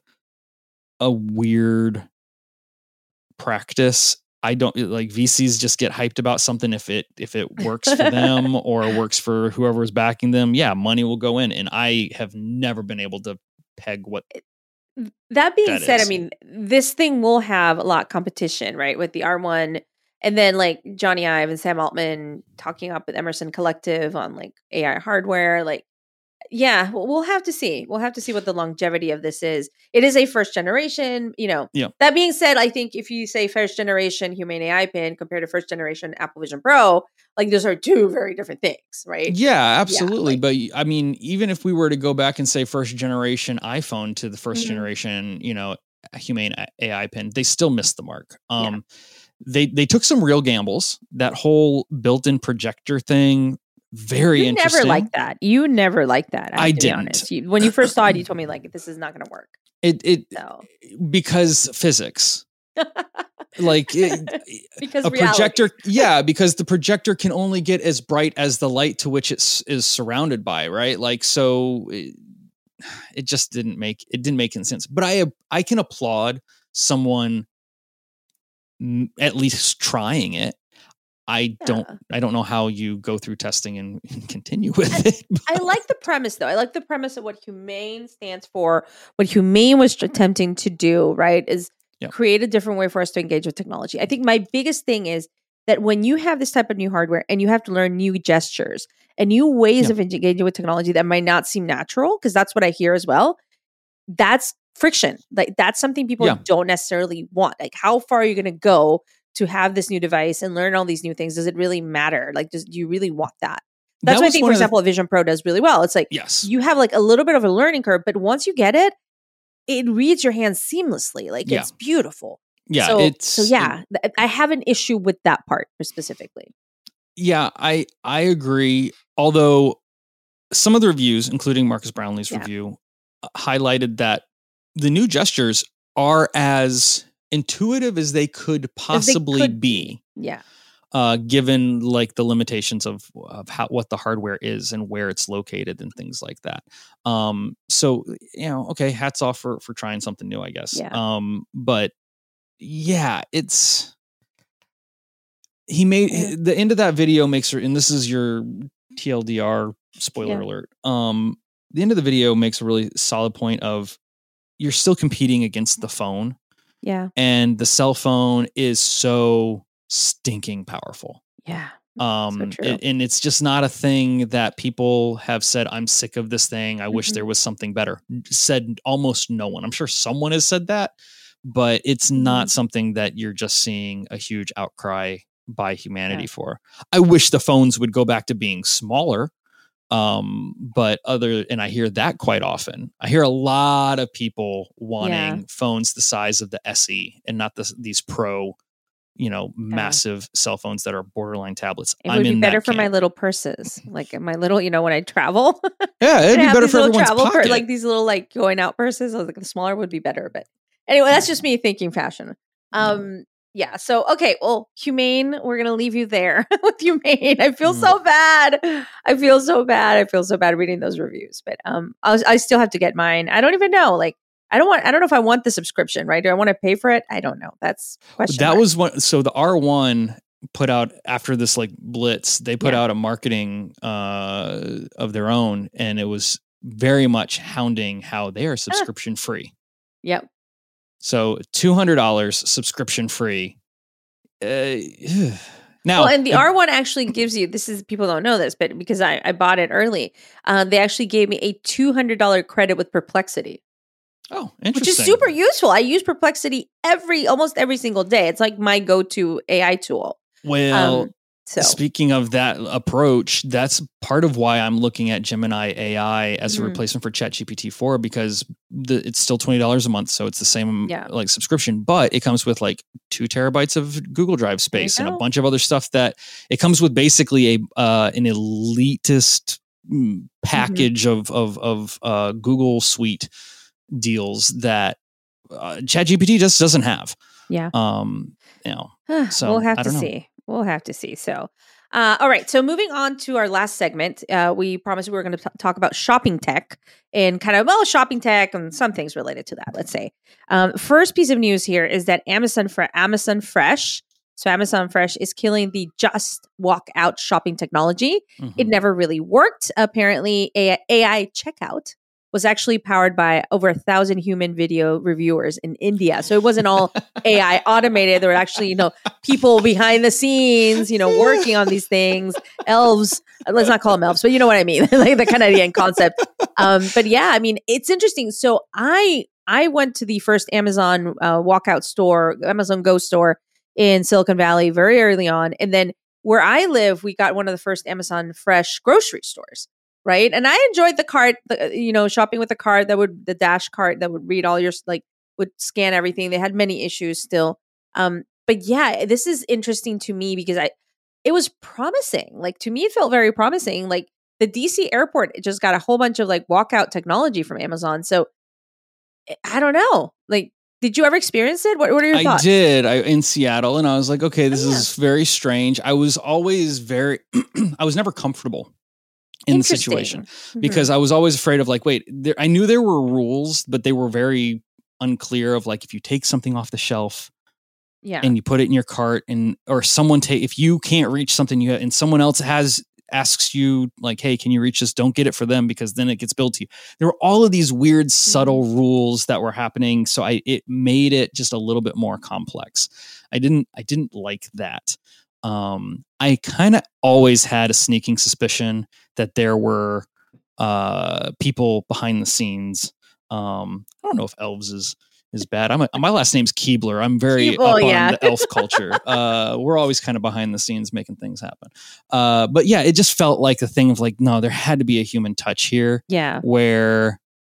weird practice. I don't like VCs just get hyped about something if it works for them or works for whoever is backing them. Yeah, money will go in, and I have never been able to peg what. That being said, I mean, this thing will have a lot of competition, right? With the R1, and then like Johnny Ive and Sam Altman talking up with Emerson Collective on like AI hardware. Like, yeah, we'll have to see. We'll have to see what the longevity of this is. It is a first generation, That being said, I think if you say first generation Humane AI Pen compared to first generation Apple Vision Pro, like those are two very different things, right? Yeah, absolutely. But I mean, even if we were to go back and say first generation iPhone to the first generation, Humane AI Pen, they still missed the mark. They took some real gambles. That whole built-in projector thing, very interesting. You never liked that. I didn't. Be honest. When you first saw it, you told me like this is not going to work. Because physics. Because a reality. Projector, because the projector can only get as bright as the light to which it is surrounded by, right? Like so, it just didn't make any sense. But I can applaud someone at least trying it. I don't know how you go through testing and continue with it. I like the premise though. I like the premise of what Humane stands for. What Humane was attempting to do, right, is create a different way for us to engage with technology. I think my biggest thing is that when you have this type of new hardware and you have to learn new gestures and new ways of engaging with technology that might not seem natural, because that's what I hear as well, that's friction. Like that's something people don't necessarily want. Like how far are you going to go to have this new device and learn all these new things? Does it really matter? Like, do you really want that? That's what I think, for example, a Vision Pro does really well. It's like, you have like a little bit of a learning curve, but once you get it, it reads your hands seamlessly. Like it's beautiful. Yeah. I have an issue with that part specifically. Yeah, I agree. Although some of the reviews, including Marcus Brownlee's review, highlighted that the new gestures are as intuitive as they could possibly be. Yeah. Given like the limitations of what the hardware is and where it's located and things like that. So, okay, hats off for trying something new, I guess. Yeah. But yeah, he made the end of that video makes her, and this is your TLDR spoiler alert. The end of the video makes a really solid point of you're still competing against the phone. Yeah. And the cell phone is so stinking powerful. Yeah. So true. And it's just not a thing that people have said, I'm sick of this thing. I wish there was something better. Said almost no one. I'm sure someone has said that, but it's not something that you're just seeing a huge outcry by humanity for. I wish the phones would go back to being smaller. But and I hear that quite often. I hear a lot of people wanting phones the size of the SE and not these Pro, massive cell phones that are borderline tablets. It would be better for my little purses, like my little, when I travel. Yeah, it'd be better for everyone's pocket. Like these little going out purses. I was like, the smaller would be better. But anyway, that's just me thinking fashion. Yeah. So, okay. Well, Humane, we're going to leave you there with Humane. I feel so bad. I feel so bad reading those reviews, but I still have to get mine. I don't even know. Like, I don't know if I want the subscription, right? Do I want to pay for it? I don't know. That's question. That mark. was one. So the R1 put out after this like blitz, they put out a marketing of their own, and it was very much hounding how they are subscription free. Yep. So $200 subscription free. Now, and the R1 actually gives you, this is, people don't know this, but because I bought it early, they actually gave me a $200 credit with Perplexity. Oh, interesting. Which is super useful. I use Perplexity almost every single day. It's like my go-to AI tool. Well, speaking of that approach, that's part of why I'm looking at Gemini AI as a replacement for ChatGPT 4, because it's still $20 a month. So it's the same like subscription, but it comes with like 2 terabytes of Google Drive space and a bunch of other stuff that it comes with basically an elitist package of Google Suite deals that ChatGPT just doesn't have. Yeah. So we'll have to see. We'll have to see. So, all right. So moving on to our last segment, we promised we were going to talk about shopping tech and kind of, shopping tech and some things related to that, let's say. First piece of news here is that Amazon Fresh. So Amazon Fresh is killing the just walk out shopping technology. It never really worked. Apparently AI checkout was actually powered by over 1,000 human video reviewers in India. So it wasn't all AI automated. There were actually, people behind the scenes, working on these things. Elves, let's not call them elves, but you know what I mean? Like the Canadian concept. But yeah, I mean, it's interesting. So I went to the first Amazon walkout store, Amazon Go store in Silicon Valley very early on. And then where I live, we got one of the first Amazon Fresh grocery stores. Right. And I enjoyed the cart, shopping with the cart the dash cart that would read all your, would scan everything. They had many issues still. But yeah, this is interesting to me because it was promising. Like, to me, it felt very promising. Like the DC airport, it just got a whole bunch of like walkout technology from Amazon. So I don't know. Like, did you ever experience it? What are your thoughts? I did. In Seattle, and I was like, okay, this is very strange. I was always I was never comfortable in the situation because I was always afraid of like, I knew there were rules, but they were very unclear of like, if you take something off the shelf and you put it in your cart or someone if you can't reach something and someone else asks you like, hey, can you reach this? Don't get it for them because then it gets billed to you. There were all of these weird, subtle rules that were happening. So it made it just a little bit more complex. I didn't like that. I kind of always had a sneaking suspicion that there were people behind the scenes. I don't know if elves is bad. My last name's Keebler. I'm very up on the elf culture. We're always kind of behind the scenes making things happen. But yeah, it just felt like a thing of like, no, there had to be a human touch here. Yeah. Where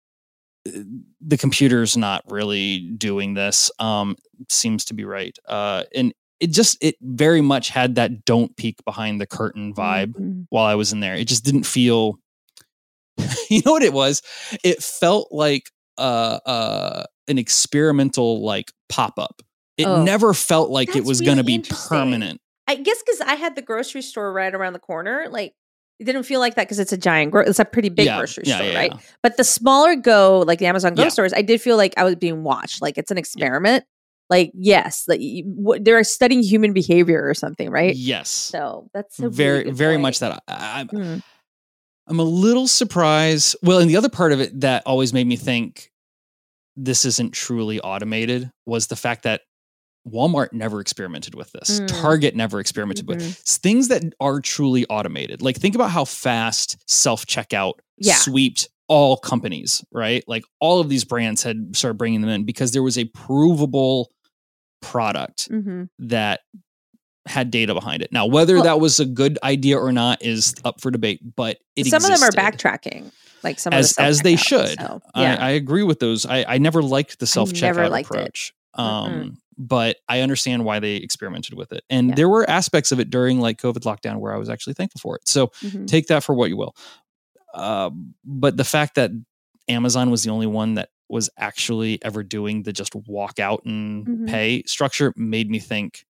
the computer's not really doing this. Seems to be right. And it very much had that don't peek behind the curtain vibe while I was in there. It just didn't feel, you know what it was? It felt like an experimental like pop-up. It never felt like it was going to be permanent. I guess because I had the grocery store right around the corner. Like, it didn't feel like that because it's a pretty big grocery store, right? Yeah. But the smaller Go, like the Amazon Go stores, I did feel like I was being watched. Like, it's an experiment. Like, yes, like they're studying human behavior or something, right? Yes. So that's a very, very much that. I'm a little surprised. Well, and the other part of it that always made me think this isn't truly automated was the fact that Walmart never experimented with this. Target never experimented with things that are truly automated. Like, think about how fast self-checkout swept all companies, right? Like, all of these brands had started bringing them in because there was a provable product that had data behind it. Now, whether that was a good idea or not is up for debate, but some of them are backtracking, like some of the as they should. So, I agree with those. I never liked the self-checkout approach. But I understand why they experimented with it. And there were aspects of it during like COVID lockdown where I was actually thankful for it. So take that for what you will. But the fact that Amazon was the only one that was actually ever doing the just walk out and Mhm. pay structure made me think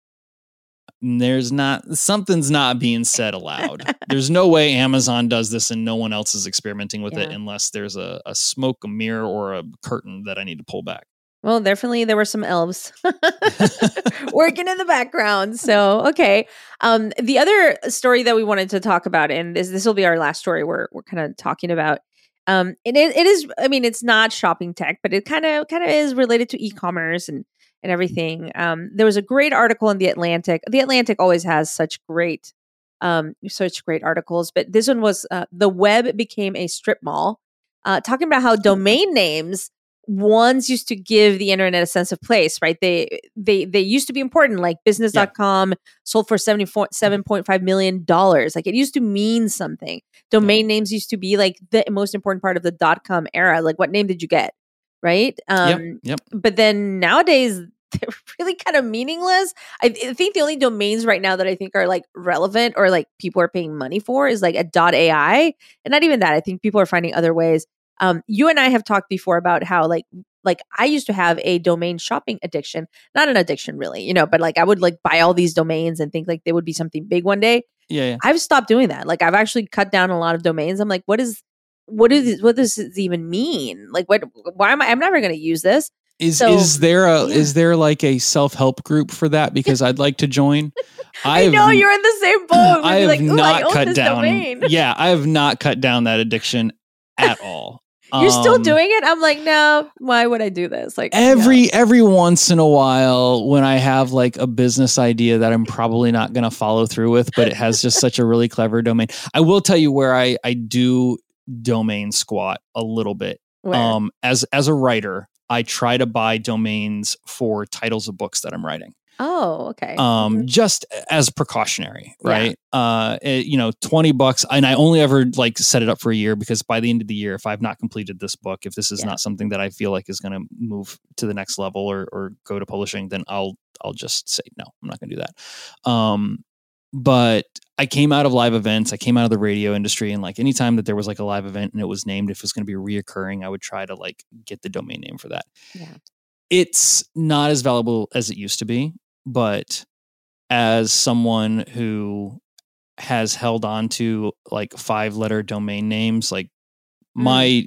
something's not being said aloud. There's no way Amazon does this and no one else is experimenting with it Yeah. unless there's a smoke, a mirror, or a curtain that I need to pull back. Well, definitely there were some elves working in the background. So, okay. The other story that we wanted to talk about, and this will be our last story we're kind of talking about. It is, I mean, it's not shopping tech, but it kind of is related to e-commerce and everything. There was a great article in The Atlantic. The Atlantic always has such great articles, but this one was the web became a strip mall, talking about how domain names once used to give the internet a sense of place, right? They used to be important, like business.com sold for $7.5 million. Like it used to mean something. Domain names used to be like the most important part of the .com era. Like what name did you get? Right. Yep. But then nowadays they're really kind of meaningless. I think the only domains right now that I think are like relevant or like people are paying money for is like a .ai. And not even that. I think people are finding other ways. You and I have talked before about how like I used to have a domain shopping addiction, not an addiction really, but like I would like buy all these domains and think like they would be something big one day. Yeah. I've stopped doing that. Like I've actually cut down a lot of domains. I'm like, what does this even mean? Like I'm never going to use this. Is there like a self-help group for that? Because I'd like to join. I know you're in the same boat. I have not cut down. Domain. Yeah, I have not cut down that addiction at all. You're still doing it? I'm like, no, why would I do this? Like every once in a while when I have like a business idea that I'm probably not going to follow through with, but it has just such a really clever domain. I will tell you where I do domain squat a little bit. Where? As a writer, I try to buy domains for titles of books that I'm writing. Oh, okay. Just as precautionary, right? Yeah. $20, and I only ever like set it up for a year because by the end of the year, if I've not completed this book, if this is not something that I feel like is going to move to the next level or go to publishing, then I'll just say no, I'm not going to do that. But I came out of live events. I came out of the radio industry, and like anytime that there was like a live event and it was named, if it was going to be reoccurring, I would try to like get the domain name for that. Yeah. It's not as valuable as it used to be, but as someone who has held on to like 5-letter domain names, like my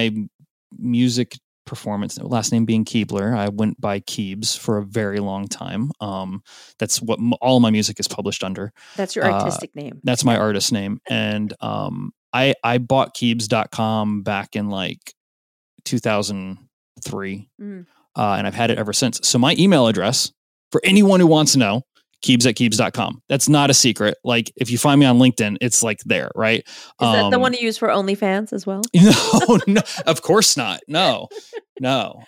music performance, last name being Keebler, I went by Keebs for a very long time. That's what all my music is published under. That's your artistic name. That's my artist name. And I bought Keebs.com back in like 2003. And I've had it ever since. So my email address, for anyone who wants to know, Keebs@Keebs.com. That's not a secret. Like if you find me on LinkedIn, it's like there, right? Is that the one you use for OnlyFans as well? No, of course not. No. Sorry,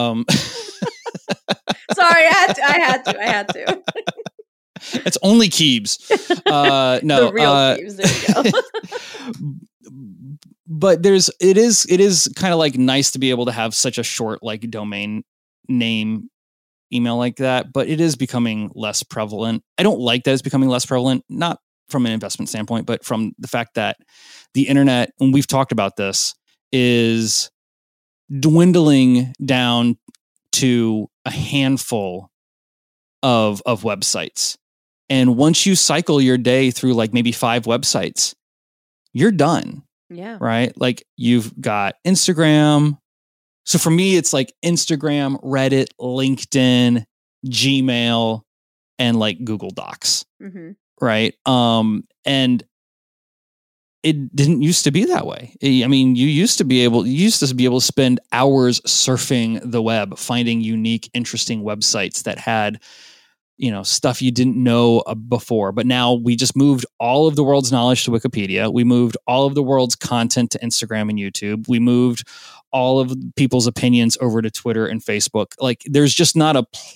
I had to. It's only Keebs. No, the real Keebs. There you go. But it is kind of like nice to be able to have such a short like domain name email like that, but it is becoming less prevalent. I don't like that it's becoming less prevalent, not from an investment standpoint, but from the fact that the internet, and we've talked about this, is dwindling down to a handful of websites. And once you cycle your day through like maybe 5 websites, you're done. Yeah. Right? Like you've got Instagram. So for me, it's like Instagram, Reddit, LinkedIn, Gmail, and like Google Docs. Mm-hmm. Right. And it didn't used to be that way. I mean, you used to be able to spend hours surfing the web, finding unique, interesting websites that had, stuff you didn't know before. But now we just moved all of the world's knowledge to Wikipedia. We moved all of the world's content to Instagram and YouTube. We moved all of people's opinions over to Twitter and Facebook. Like there's just not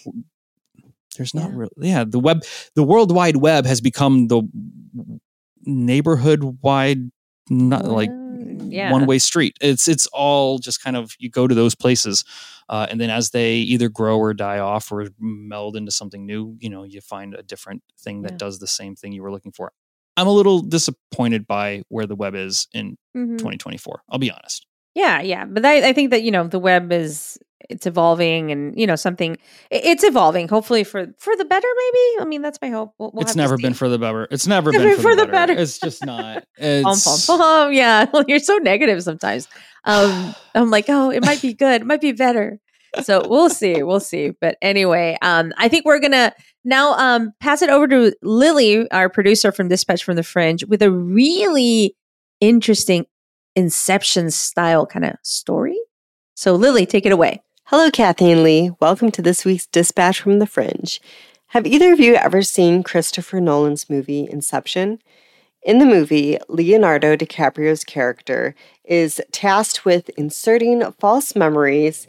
the World Wide Web has become the neighborhood wide, not like one-way street. It's all just kind of, you go to those places. And then as they either grow or die off or meld into something new, you find a different thing that does the same thing you were looking for. I'm a little disappointed by where the web is in 2024. I'll be honest. Yeah. But I think that, the web it's evolving and, it's evolving, hopefully for the better, maybe. I mean, that's my hope. We'll it's have never to been see. for the better. It's never been for the better. It's just not. It's Yeah. Well, you're so negative sometimes. I'm like, it might be good. It might be better. So we'll see. We'll see. But anyway, I think we're going to now pass it over to Lily, our producer from Dispatch from the Fringe, with a really interesting Inception style kind of story. So Lily, take it away. Hello, Kathy and Lee. Welcome to this week's Dispatch from the Fringe. Have either of you ever seen Christopher Nolan's movie Inception? In the movie, Leonardo DiCaprio's character is tasked with inserting false memories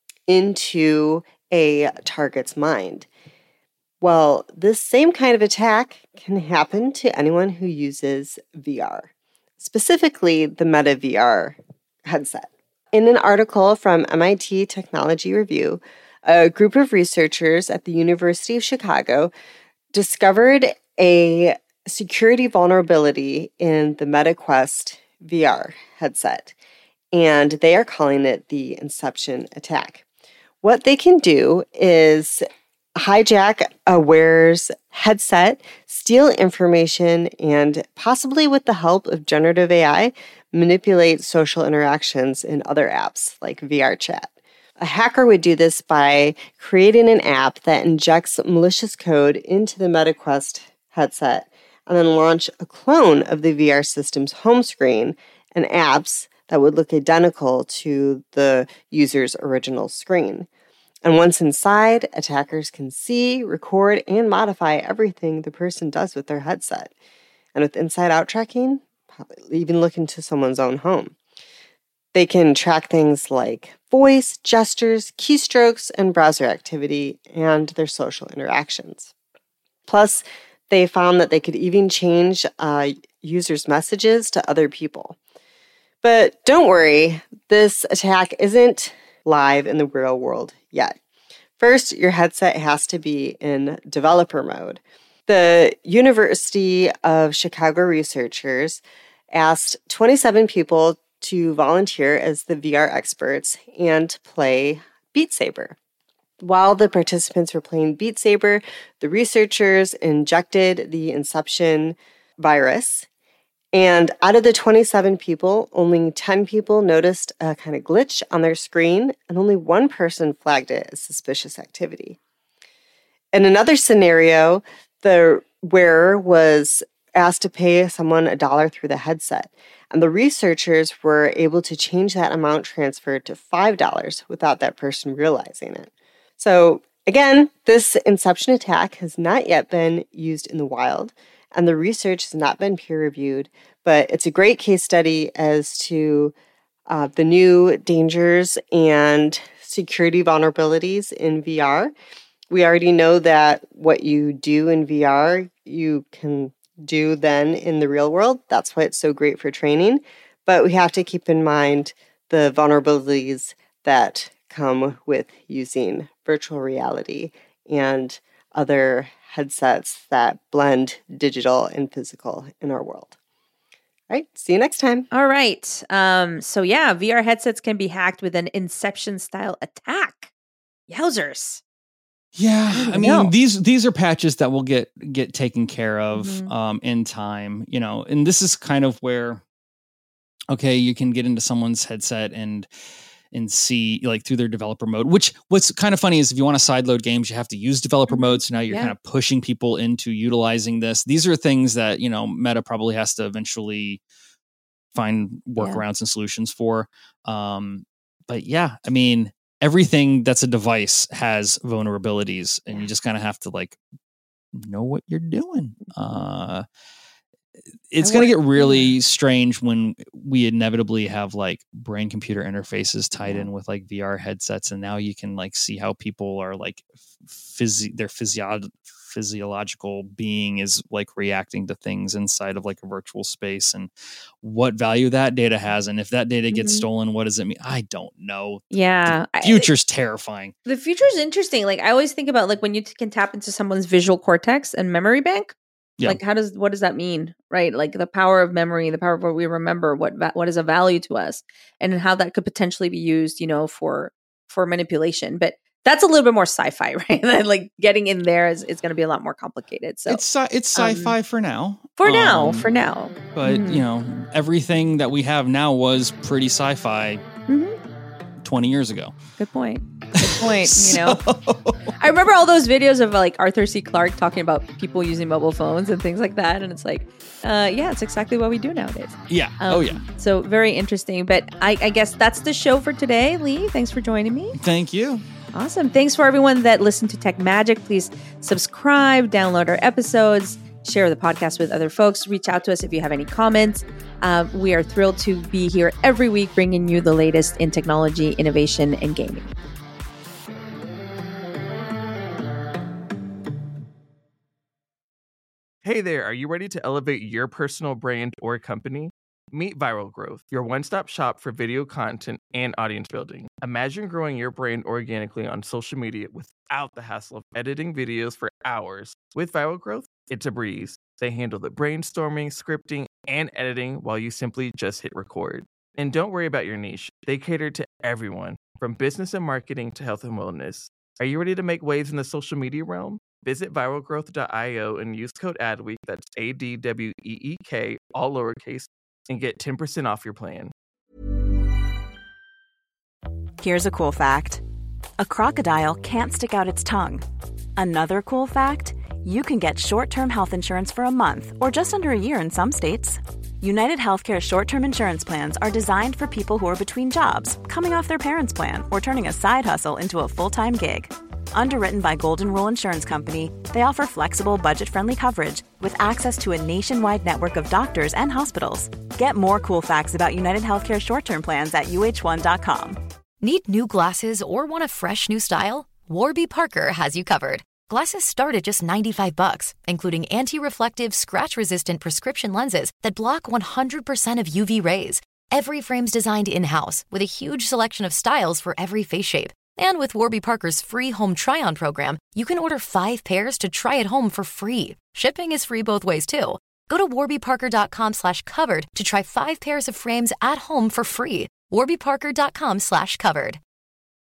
into a target's mind. Well, this same kind of attack can happen to anyone who uses VR, specifically the Meta VR headset. In an article from MIT Technology Review, a group of researchers at the University of Chicago discovered a security vulnerability in the MetaQuest VR headset, and they are calling it the Inception attack. What they can do is hijack a wearer's headset, steal information, and possibly with the help of generative AI, manipulate social interactions in other apps like VRChat. A hacker would do this by creating an app that injects malicious code into the MetaQuest headset and then launch a clone of the VR system's home screen and apps that would look identical to the user's original screen. And once inside, attackers can see, record, and modify everything the person does with their headset. And with inside-out tracking, even look into someone's own home. They can track things like voice, gestures, keystrokes, and browser activity, and their social interactions. Plus, they found that they could even change users' messages to other people. But don't worry, this attack isn't live in the real world yet. First, your headset has to be in developer mode. The University of Chicago researchers asked 27 people to volunteer as the VR experts and play Beat Saber. While the participants were playing Beat Saber, the researchers injected the Inception virus. And out of the 27 people, only 10 people noticed a kind of glitch on their screen, and only one person flagged it as suspicious activity. In another scenario, the wearer was asked to pay someone $1 through the headset, and the researchers were able to change that amount transferred to $5 without that person realizing it. So again, this Inception attack has not yet been used in the wild, and the research has not been peer-reviewed, but it's a great case study as to the new dangers and security vulnerabilities in VR. We already know that what you do in VR, you can do then in the real world. That's why it's so great for training. But we have to keep in mind the vulnerabilities that come with using virtual reality and other headsets that blend digital and physical in our world. All right, see you next time. All right. So yeah, VR headsets can be hacked with an Inception-style attack. Yowzers. Yeah, I mean know. these are patches that will get taken care of in time, and this is kind of where, okay, you can get into someone's headset and see like through their developer mode, which what's kind of funny is if you want to sideload games, you have to use developer mode. So now you're kind of pushing people into utilizing this. These are things that, Meta probably has to eventually find workarounds and solutions for. But yeah, I mean, everything that's a device has vulnerabilities, and you just kind of have to like know what you're doing. It's going to get really strange when we inevitably have like brain computer interfaces tied in with like VR headsets. And now you can like see how people are like their physiological being is like reacting to things inside of like a virtual space, and what value that data has. And if that data gets stolen, what does it mean? I don't know. Yeah. The future's terrifying. The future is interesting. Like I always think about like when you can tap into someone's visual cortex and memory bank. Yeah. Like, what does that mean, right? Like the power of memory, the power of what we remember, what is a value to us, and how that could potentially be used, for manipulation. But that's a little bit more sci-fi, right? Like getting in there is going to be a lot more complicated. So it's sci-fi for now. For now. But everything that we have now was pretty sci-fi 20 years ago. Good point. I remember all those videos of like Arthur C. Clarke talking about people using mobile phones and things like that. And it's like, it's exactly what we do nowadays. Yeah. So very interesting. But I guess that's the show for today. Lee, thanks for joining me. Thank you. Awesome. Thanks for everyone that listened to Tech Magic. Please subscribe, download our episodes, share the podcast with other folks. Reach out to us if you have any comments. We are thrilled to be here every week bringing you the latest in technology, innovation, and gaming. Hey there, are you ready to elevate your personal brand or company? Meet Viral Growth, your one-stop shop for video content and audience building. Imagine growing your brand organically on social media without the hassle of editing videos for hours. With Viral Growth, it's a breeze. They handle the brainstorming, scripting, and editing while you simply just hit record. And don't worry about your niche. They cater to everyone, from business and marketing to health and wellness. Are you ready to make waves in the social media realm? Visit viralgrowth.io and use code ADWEEK, that's ADWEEK, all lowercase, and get 10% off your plan. Here's a cool fact. A crocodile can't stick out its tongue. Another cool fact, you can get short-term health insurance for a month or just under a year in some states. United Healthcare short-term insurance plans are designed for people who are between jobs, coming off their parents' plan, or turning a side hustle into a full-time gig. Underwritten by Golden Rule Insurance Company, they offer flexible, budget-friendly coverage with access to a nationwide network of doctors and hospitals. Get more cool facts about United Healthcare short-term plans at uh1.com. Need new glasses or want a fresh new style? Warby Parker has you covered. Glasses start at just $95, including anti-reflective, scratch-resistant prescription lenses that block 100% of UV rays. Every frame's designed in-house with a huge selection of styles for every face shape. And with Warby Parker's free home try-on program, you can order 5 pairs to try at home for free. Shipping is free both ways, too. Go to warbyparker.com/covered to try 5 pairs of frames at home for free. warbyparker.com/covered.